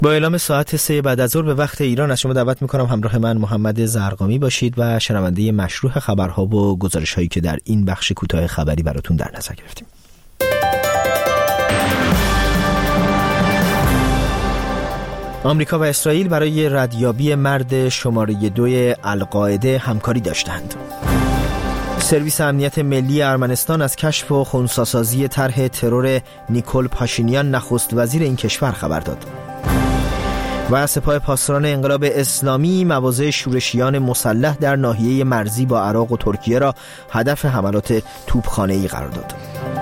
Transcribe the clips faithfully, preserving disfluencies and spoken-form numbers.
با اعلام ساعت سه بعد از ظهر به وقت ایران از شما دعوت میکنم همراه من محمد زرقامی باشید و شنونده مشروع خبرها و گزارش هایی که در این بخش کوتاه خبری براتون در نظر گرفتیم. آمریکا و اسرائیل برای ردیابی مرد شماره دوی القاعده همکاری داشتند. سرویس امنیت ملی ارمنستان از کشف و خنثی‌سازی طرح ترور نیکول پاشینیان نخست وزیر این کشور خبر داد. و سپاه پاسداران انقلاب اسلامی مواضع شورشیان مسلح در ناحیه مرزی با عراق و ترکیه را هدف حملات توپخانه‌ای قرار داد.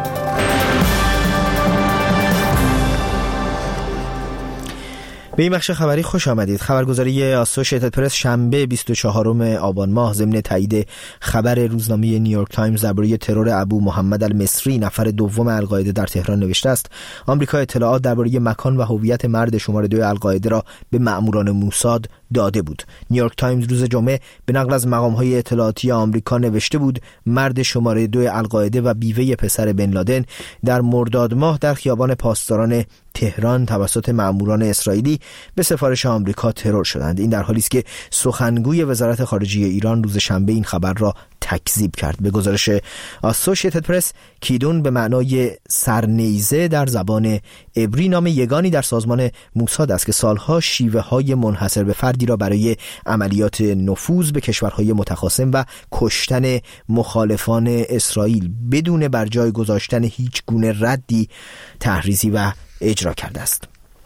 به این بخش خبری خوش آمدید. خبرگزاری آسوشیتد پرس شنبه بیست و چهارم آبان ماه ضمن تایید خبر روزنامه نیویورک تایمز درباره ترور ابو محمد المصری نفر دوم القاعده در تهران نوشته است: آمریکا اطلاعات درباره مکان و هویت مرد شماره دو القاعده را به مأموران موساد داده بود. نیویورک تایمز روز جمعه به نقل از مقام‌های اطلاعاتی آمریکا نوشته بود مرد شماره دو القاعده و بیوه پسر بن لادن در مرداد ماه در خیابان پاسداران تهران توسط مأموران اسرائیلی به سفارش آمریکا ترور شدند. این در حالی است که سخنگوی وزارت خارجه ایران روز شنبه این خبر را تکذیب کرد. به گزارش آسوشیتد پرس، کیدون به معنای سرنیزه در زبان عبری نام یگانی در سازمان موساد است که سالها شیوه های منحصر به فردی را برای عملیات نفوذ به کشورهای متخاصم و کشتن مخالفان اسرائیل بدون بر جای گذاشتن هیچ گونه ردی تحریزی و اجرا کرده است.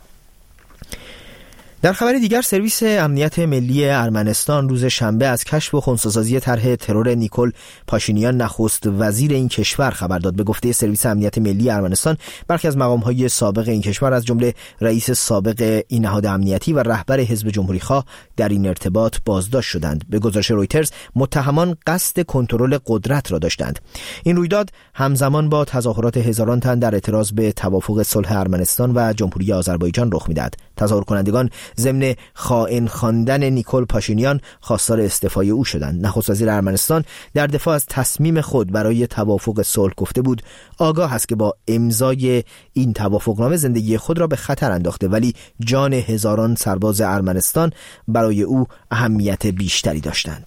در خبر دیگر، سرویس امنیت ملی ارمنستان روز شنبه از کشف و خنثی‌سازی طرح ترور نیکول پاشینیان نخست وزیر این کشور خبر داد. به گفته سرویس امنیت ملی ارمنستان، برخی از مقام‌های سابق این کشور از جمله رئیس سابق این نهاد امنیتی و رهبر حزب جمهوری‌خواه در این ارتباط بازداشت شدند. به گزارش رویترز، متهمان قصد کنترل قدرت را داشتند. این رویداد همزمان با تظاهرات هزاران تن در اعتراض به توافق صلح ارمنستان و جمهوری آذربایجان رخ می‌دهد. تظاهر کنندگان ضمن خائن خواندن نیکول پاشینیان خواستار استعفای او شدند. نخست وزیر ارمنستان در دفاع از تصمیم خود برای توافق صلح گفته بود آگاه است که با امضای این توافقنامه زندگی خود را به خطر انداخته، ولی جان هزاران سرباز ارمنستان برای او اهمیت بیشتری داشتند.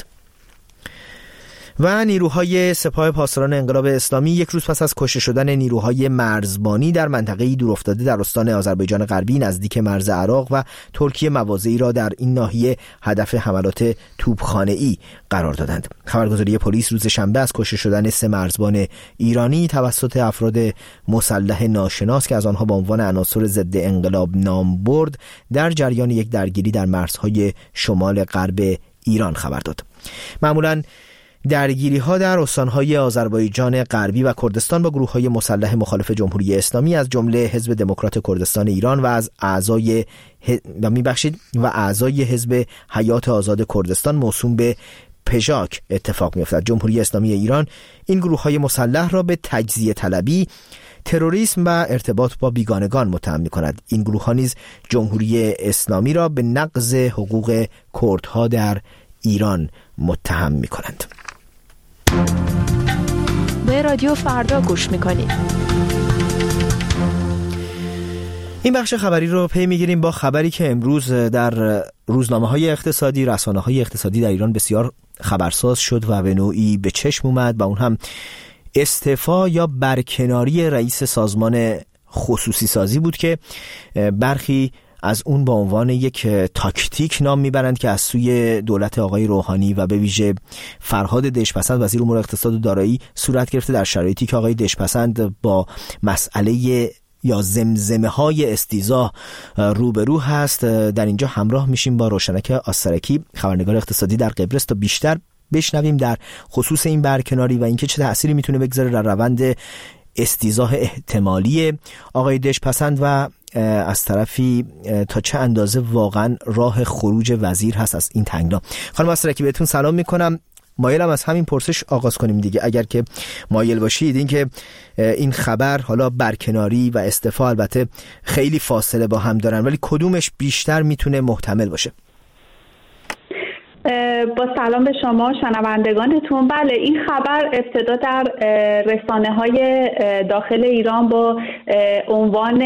و نیروهای سپاه پاسداران انقلاب اسلامی یک روز پس از کشته شدن نیروهای مرزبانی در منطقه‌ای دورافتاده در استان آذربایجان غربی نزدیک مرز عراق و ترکیه مواضعی را در این ناحیه هدف حملات توپخانه‌ای قرار دادند. خبرگزاری پلیس روز شنبه از کشته شدن سه مرزبان ایرانی توسط افراد مسلح ناشناس که از آنها به عنوان عناصر ضد انقلاب نام برد در جریان یک درگیری در مرزهای شمال غرب ایران خبر داد. معمولاً درگیری ها در استانهای آذربایجان غربی و کردستان با گروه های مسلح مخالف جمهوری اسلامی از جمله حزب دموکرات کردستان ایران و از اعضای و میبخشید و اعضای حزب حیات آزاد کردستان موسوم به پژاک اتفاق میافتد. جمهوری اسلامی ایران این گروه های مسلح را به تجزیه طلبی، تروریسم و ارتباط با بیگانگان متهم می‌کند. این گروه ها نیز جمهوری اسلامی را به نقض حقوق کردها در ایران متهم می‌کنند. به رادیو فردا گوش میکنید. این بخش خبری رو پی میگیریم با خبری که امروز در روزنامه‌های اقتصادی، رسانه‌های اقتصادی در ایران بسیار خبرساز شد و به نوعی به چشم اومد و اون هم استعفا یا برکناری رئیس سازمان خصوصی سازی بود که برخی از اون با عنوان یک تاکتیک نام میبرند که از سوی دولت آقای روحانی و به ویژه فرهاد دهشتپسند وزیر امور اقتصاد و دارایی صورت گرفته در شرایطی که آقای دهشتپسند با مسئله یا زمزمه های استیزا روبرو هست. در اینجا همراه میشیم با روشنک آسترکی، خبرنگار اقتصادی در قبرس، تا بیشتر بشنویم در خصوص این برکناری و اینکه چه تأثیری میتونه بگذاره در روند استیزا احتمالی آقای دهشتپسند و از طرفی تا چه اندازه واقعا راه خروج وزیر هست از این تنگنا. خانم آسترکی بهتون سلام میکنم. مایلم از همین پرسش آغاز کنیم دیگه، اگر که مایل باشید، این که این خبر، حالا برکناری و استعفا البته خیلی فاصله با هم دارن، ولی کدومش بیشتر میتونه محتمل باشه؟ با سلام به شما شنوندگانتون. بله، این خبر ابتدا در رسانه‌های داخل ایران با عنوان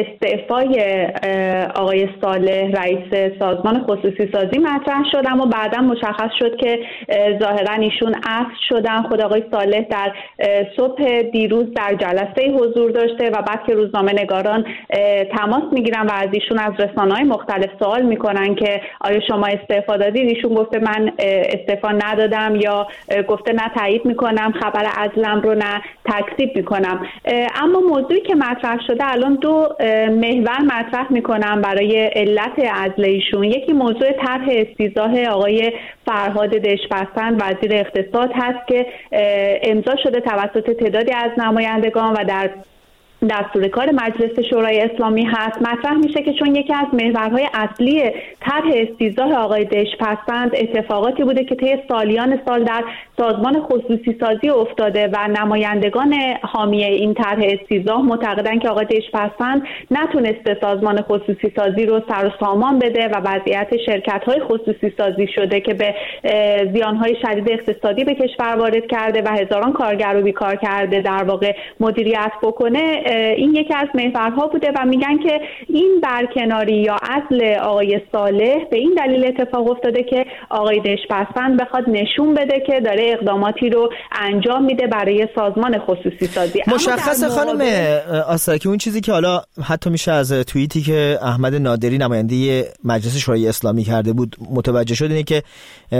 استعفای آقای صالح رئیس سازمان خصوصی سازی مطرح شد، اما بعدا مشخص شد که ظاهرا ایشون عفو شدن. خود آقای صالح در صبح دیروز در جلسه حضور داشته و بعد که روزنامه‌نگاران تماس میگیرن و از ایشون از رسانه‌های مختلف سوال میکنن که آیا شما استعفا دادید، ایشون گفته من استعفا ندادم، یا گفته نه تایید میکنم خبر عزلم رو، نه تکذیب میکنم. اما موضوعی که مطرح شده الان دو محور مطرح میکنم برای علت عزل ایشون. یکی موضوع طرح استیضاح آقای فرهاد دژپسند وزیر اقتصاد هست که امضا شده توسط تعدادی از نمایندگان و در دستور کار مجلس شورای اسلامی هست. مطرح میشه که چون یکی از محورهای اصلی طرح استیضاح آقای دژپسند اتفاقاتی بوده که طی سالیان سال در سازمان خصوصی سازی افتاده و نمایندگان حامی این طرح استیضاح معتقدند که آقای دژپسند نتونسته سازمان خصوصی سازی رو سر و سامان بده و وضعیت شرکت‌های خصوصی سازی شده که به زیان‌های شدید اقتصادی به کشور وارد کرده و هزاران کارگر رو بیکار کرده در واقع مدیریت بکنه. این یکی از محورها بوده و میگن که این برکناری یا عزل آقای صالح به این دلیل اتفاق افتاده که آقای دژپسند بخواد نشون بده که داره اقداماتی رو انجام میده برای سازمان خصوصی سازی. مشخص خانم آساکی اون چیزی که حالا حتی میشه از توییتی که احمد نادری نماینده مجلس شورای اسلامی کرده بود متوجه شد اینه که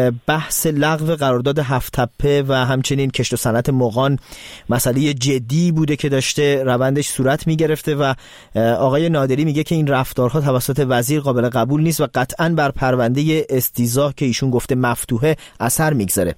بحث لغو قرارداد هفت تپه و همچنین کشت و صنعت مغان مسئله جدی بوده که داشته روندش صورت میگرفته و آقای نادری میگه که این رفتارها توسط وزیر قابل قبول نیست و قطعاً بر پرونده استیضاح که ایشون گفته مفتوحه اثر میگذاره.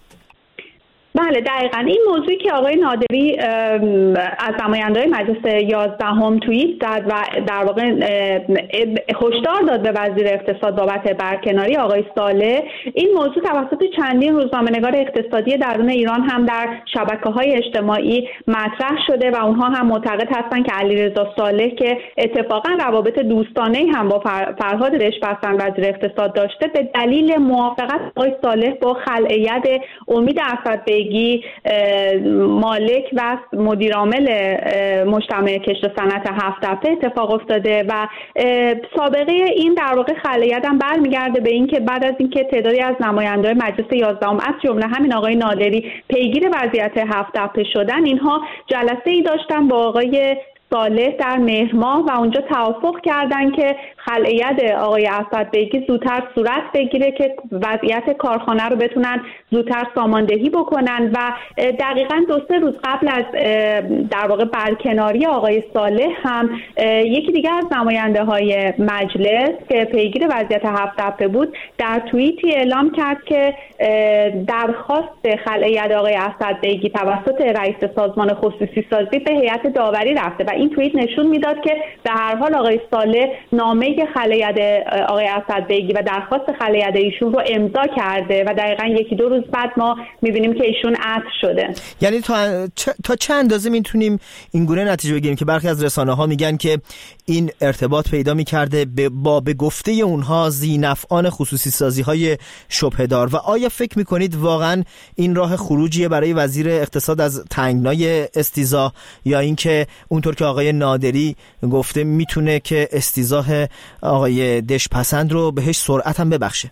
بله دقیقاً این موضوعی که آقای نادری از نماینده‌های مجلس یازدهم توییت زد و در واقع هشدار داد به وزیر اقتصاد بابت برکناری آقای صالح، این موضوع توسط چندین روزنامه‌نگار اقتصادی درون ایران هم در شبکه‌های اجتماعی مطرح شده و اونها هم معتقد هستند که علیرضا صالح که اتفاقاً روابط دوستانه‌ای هم با فرهاد دژپسند وزیر اقتصاد داشته، به دلیل موافقت آقای صالح با خلع ید امید اسدبیگی مالک و مدیر عامل مجتمع کشت و صنعت هفت تپه اتفاق افتاده و سابقه این در واقع خلع ید هم برمیگرده به این که بعد از اینکه تعدادی از نماینده‌های مجلس یازدهم از جمله همین آقای نادری پیگیر وضعیت هفت تپه شدن، اینها جلسه‌ای داشتن با آقای صالح در مهر ماه و اونجا توافق کردن که خلع ید آقای اسدبیگی زودتر صورت بگیره که وضعیت کارخانه رو بتونن زودتر ساماندهی بکنن و دقیقاً دو سه روز قبل از در واقع برکناری آقای صالح هم یکی دیگه از نماینده های مجلس که پیگیر وضعیت هفت تپه بود در توییتی اعلام کرد که درخواست خلع ید آقای اسدبیگی توسط رئیس سازمان خصوصی سازی به هیئت داوری رفته و این توییت نشون میداد که به هر حال آقای صالح نامه خلع ید آقای اسدبیگی و درخواست خلع ید ایشون رو امضا کرده و دقیقاً یکی دو روز بعد ما می‌بینیم که ایشون عفو شده. یعنی تا تا چند اندازه میتونیم این گونه نتیجه بگیریم که برخی از رسانه‌ها میگن که این ارتباط پیدا می‌کرده با به گفته اونها ذی‌نفعان خصوصی سازی‌های شبهه‌دار و آیا فکر می‌کنید واقعاً این راه خروجیه برای وزیر اقتصاد از تنگنای استیضاح یا اینکه اونطور که آقای نادری گفته میتونه که استیضاح آقای دژپسند رو بهش سرعت هم ببخشه؟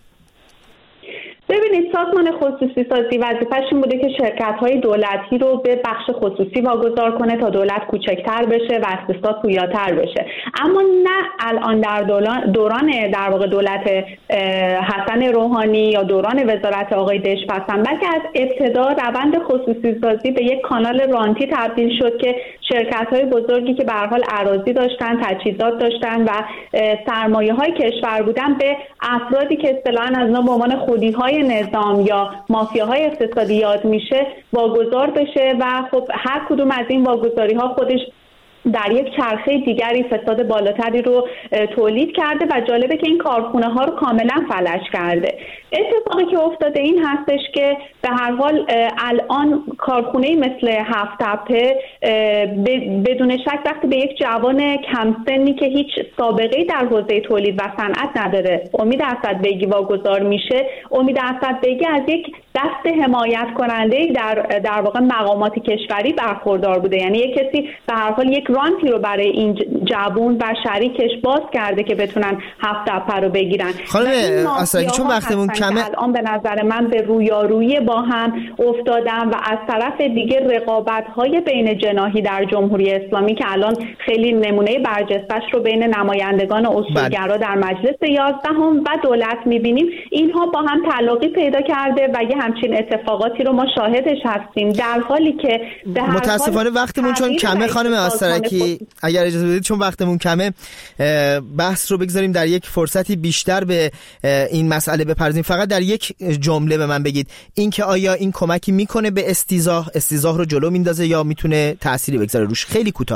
ببینید سازمان خصوصی سازی وظیفه‌ش این بوده که شرکت‌های دولتی رو به بخش خصوصی واگذار کنه تا دولت کوچکتر بشه و اقتصاد پویاتر بشه، اما نه الان در دوران در واقع دولت حسن روحانی یا دوران وزارت آقای دژپسند، بلکه از ابتدا روند خصوصی سازی به یک کانال رانتی تبدیل شد که شرکت‌های بزرگی که به هر حال اراضی داشتن، تجهیزات داشتن و سرمایه‌های کشور بودن به افرادی که اصطلاحاً از اونها به عنوان خودی‌های نظام یا مافیاهای اقتصادی یاد میشه واگذار بشه و خب هر کدوم از این واگذاری‌ها خودش در یک چرخه دیگری فساد بالاتری رو تولید کرده و جالبه که این کارخونه ها رو کاملا فلج کرده. اتفاقی که افتاده این هستش که به هر حال الان کارخونه مثل هفت تپه بدون شک وقتی به یک جوان کم سنی که هیچ سابقه‌ای در حوزه تولید و صنعت نداره امید اسدبیگی واگذار میشه، امید اسدبیگی از یک دست حمایت کننده در در واقع مقامات کشوری برخوردار بوده، یعنی یک کسی به هر حال یک رانتی رو برای این جوان و شریکش باز کرده که بتونن هفت تپه رو بگیرن. خانم اسدبیگی چون وقتمون کمه الان به نظر من به رویارویی با هم افتادن و از طرف دیگه رقابت‌های بین جناحی در جمهوری اسلامی که الان خیلی نمونه برجسته‌اش رو بین نمایندگان اصولگرا در مجلس یازدهم و دولت می‌بینیم، اینها با هم تعلقی پیدا کرده و یه همچین اتفاقاتی رو ما شاهدش هستیم، در حالی که متاسفانه وقتمون چون کمه خانم اسدرکی اگر اجازه بدید چون وقتمون کمه بحث رو بگذاریم در یک فرصتی بیشتر به این مسئله بپردازیم. فقط در یک جمله به من بگید اینکه آیا این کمکی میکنه به استیضاح استیضاح رو جلو میندازه یا میتونه تأثیری بگذاره روش؟ خیلی کوتاه.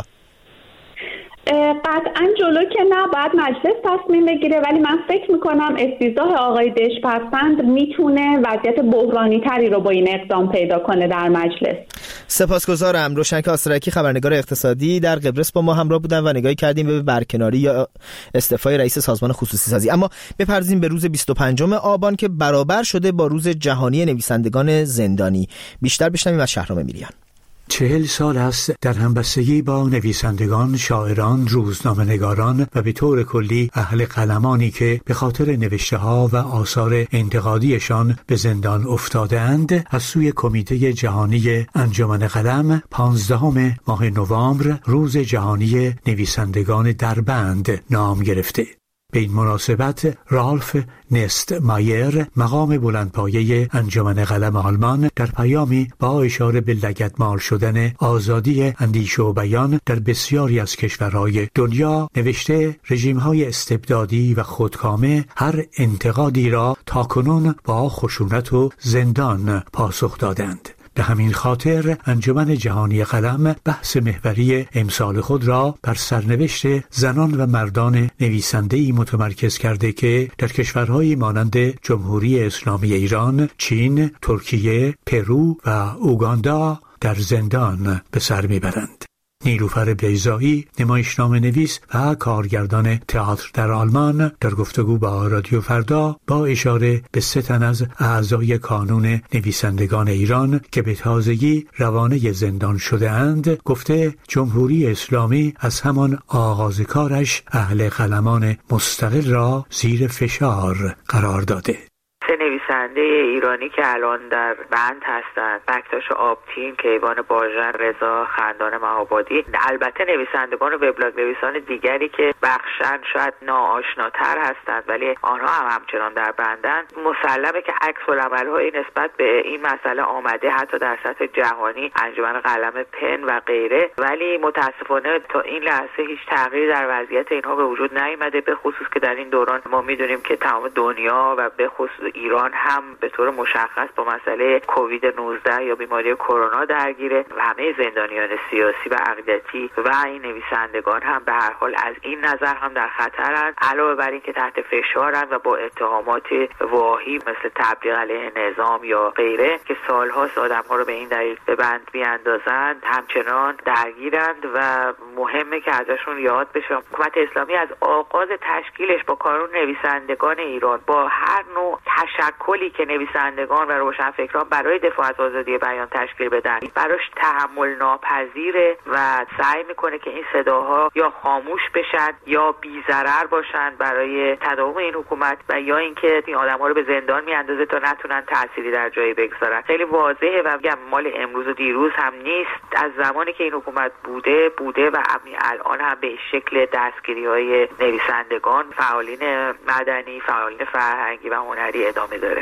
قطعا جلو که نه، باید مجلس تصمیم بگیره، ولی من فکر میکنم استیضاح آقای دژپسند میتونه وضعیت بحرانی تری رو با این اقدام پیدا کنه در مجلس. سپاسگزارم. روشنک آسترکی خبرنگار اقتصادی در قبرس با ما همراه بودن و نگاهی کردیم به برکناری یا استعفای رئیس سازمان خصوصی سازی. اما بپردازیم به روز بیست و پنجم آبان که برابر شده با روز جهانی نویسندگان زندانی. بیشتر بشنویم از شهرام میریان. چهل سال است در همبستگی با نویسندگان، شاعران، روزنامه‌نگاران و به طور کلی اهل قلمانی که به خاطر نوشته‌ها و آثار انتقادیشان به زندان افتاده‌اند از سوی کمیته جهانی انجمن قلم پانزدهم ماه نوامبر روز جهانی نویسندگان دربند نام گرفته. به این مناسبت رالف نست مایر مقام بلندپایه انجمن قلم آلمان در پیامی با اشاره به لگدمال شدن آزادی اندیشه و بیان در بسیاری از کشورهای دنیا نوشته رژیم‌های استبدادی و خودکامه هر انتقادی را تاکنون با خشونت و زندان پاسخ دادند. به همین خاطر انجمن جهانی قلم بحث محوری امسال خود را بر سرنوشت زنان و مردان نویسنده‌ای متمرکز کرده که در کشورهایی مانند جمهوری اسلامی ایران، چین، ترکیه، پرو و اوگاندا در زندان به سر میبرند. نیلوفر بیضایی نمایشنامه نویس و کارگردان تئاتر در آلمان در گفتگو با رادیو فردا با اشاره به سه تن از اعضای کانون نویسندگان ایران که به تازگی روانه زندان شده اند گفته جمهوری اسلامی از همان آغاز کارش اهل قلمان مستقل را زیر فشار قرار داده. سه نویسنده ایرانی که الان در بند هستند، بکتاش آبتین، کیوان باژن، رضا خندان مهابادی، البته نویسندگان و وبلاگ نویسان دیگری که بخشن شاید ناآشناتر هستند ولی آنها هم همچنان در بندند. مسلمه که عکس العمل‌های نسبت به این مسئله آمده حتی در سطح جهانی، انجمن قلم پن و غیره، ولی متاسفانه تا این لحظه هیچ تغییری در وضعیت اینها به وجود نیامده، به خصوص که در این دوران ما میدونیم که تمام دنیا و به خصوص ایران هم به طور مشخص با مسئله کووید نوزده یا بیماری کرونا درگیره و همه زندانیان سیاسی و عقیدتی و این نویسندگان هم به هر حال از این نظر هم در خطرند، علاوه بر این که تحت فشارند و با اتهامات واهی مثل تبلیغ علیه نظام یا غیره که سالهاست آدم‌ها رو به این دلیل به بند بیاندازند همچنان درگیرند و مهمه که ازشون یاد بشه. حکومت اسلامی از آغاز تشکیلش با کانون نویسندگان ایران با هر نوع تشکلی که نویسندگان و روشنفکران برای دفاع از آزادی بیان تشکیل بدن براش تحمل ناپذیره و سعی میکنه که این صداها یا خاموش بشن یا بی‌ضرر باشن برای تداوم این حکومت و یا اینکه این آدم‌ها رو به زندان میاندازه تا نتونن تأثیری در جایی بگذارن. خیلی واضحه و میگم مال امروز و دیروز هم نیست، از زمانی که این حکومت بوده بوده و الان هم به شکل دستگیری‌های نویسندگان، فعالین مدنی، فعالین فرهنگی و هنری ادامه داره.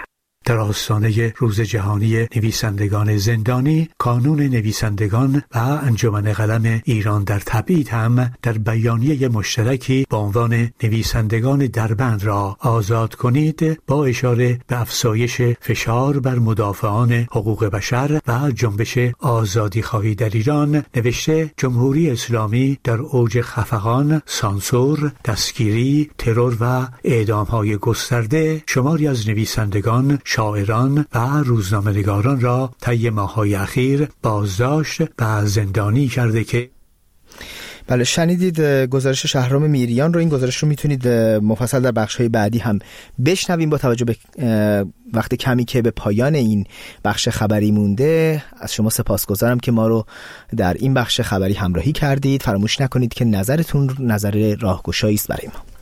در آستانه روز جهانی نویسندگان زندانی، کانون نویسندگان و انجمن قلم ایران در تبعید هم در بیانیه مشترکی با عنوان نویسندگان دربند را آزاد کنید با اشاره به افزایش فشار بر مدافعان حقوق بشر و جنبش آزادی خواهی در ایران نوشته جمهوری اسلامی در اوج خفقان، سانسور، دستگیری، ترور و اعدام‌های گسترده شماری از نویسندگان، شاعران و روزنامه‌نگاران را طی ماه‌های اخیر بازداشت و زندانی کرده که بله شنیدید گزارش شهرام میریان رو. این گزارش رو میتونید مفصل در بخش‌های بعدی هم بشنویم. با توجه به وقت کمی که به پایان این بخش خبری مونده از شما سپاسگزارم که ما رو در این بخش خبری همراهی کردید. فراموش نکنید که نظرتون نظر راهگشایی است برای ما.